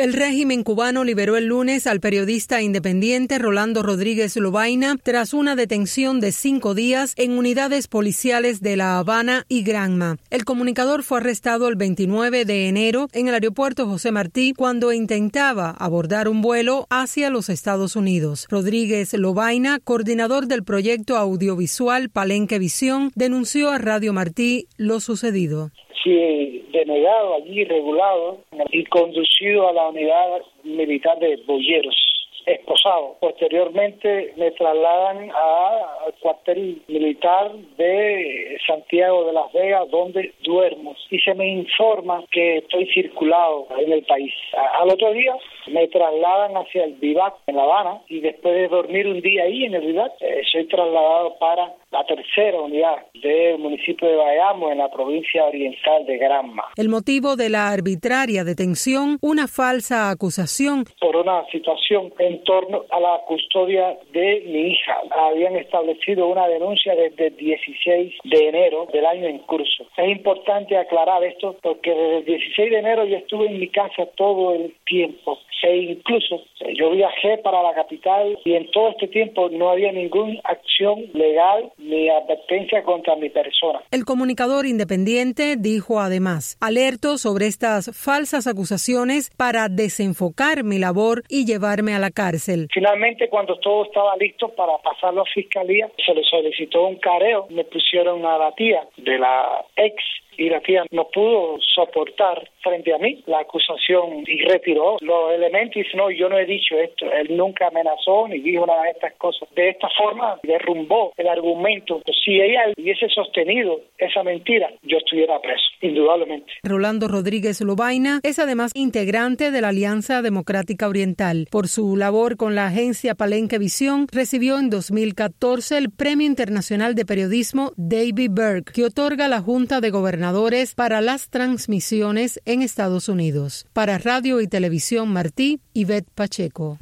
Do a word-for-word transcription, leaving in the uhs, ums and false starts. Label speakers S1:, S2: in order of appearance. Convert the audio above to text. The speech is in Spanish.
S1: El régimen cubano liberó el lunes al periodista independiente Rolando Rodríguez Lobaina tras una detención de cinco días en unidades policiales de La Habana y Granma. El comunicador fue arrestado el veintinueve de enero en el aeropuerto José Martí cuando intentaba abordar un vuelo hacia los Estados Unidos. Rodríguez Lobaina, coordinador del proyecto audiovisual Palenque Visión, denunció a Radio Martí lo sucedido.
S2: Sí, denegado allí, regulado y conducido a la unidad militar de Boyeros, esposado. Posteriormente me trasladan al cuartel militar de Santiago de Las Vegas, donde duermo, y se me informa que estoy circulado en el país. Al otro día me trasladan hacia el Vivac en La Habana, y después de dormir un día ahí en el Vivac, eh, soy trasladado para la tercera unidad del municipio de Bayamo, en la provincia oriental de Granma.
S1: El motivo de la arbitraria detención, una falsa acusación.
S2: Por una situación en torno a la custodia de mi hija. Habían establecido una denuncia desde el dieciséis de enero del año en curso. Es importante aclarar esto porque desde el dieciséis de enero yo estuve en mi casa todo el tiempo. E incluso yo viajé para la capital y en todo este tiempo no había ninguna acción legal ni advertencia contra mi persona.
S1: El comunicador independiente dijo además: alerto sobre estas falsas acusaciones para desenfocar mi labor y llevarme a la cárcel.
S2: Finalmente, cuando todo estaba listo para pasarlo a fiscalía, se le solicitó un careo. Me pusieron a la tía de la ex y la tía no pudo soportar frente a mí la acusación y retiró los elementos y dice: no, yo no he dicho esto, él nunca amenazó ni dijo nada de estas cosas. De esta forma derrumbó el argumento. Si ella hubiese sostenido esa mentira, yo estuviera preso, indudablemente.
S1: Rolando Rodríguez Lobaina es además integrante de la Alianza Democrática Oriental. Por su labor con la agencia Palenque Visión, recibió en dos mil catorce el Premio Internacional de Periodismo David Berg, que otorga la Junta de Gobernadores para las transmisiones en Estados Unidos. Para Radio y Televisión Martí, Ivette Pacheco.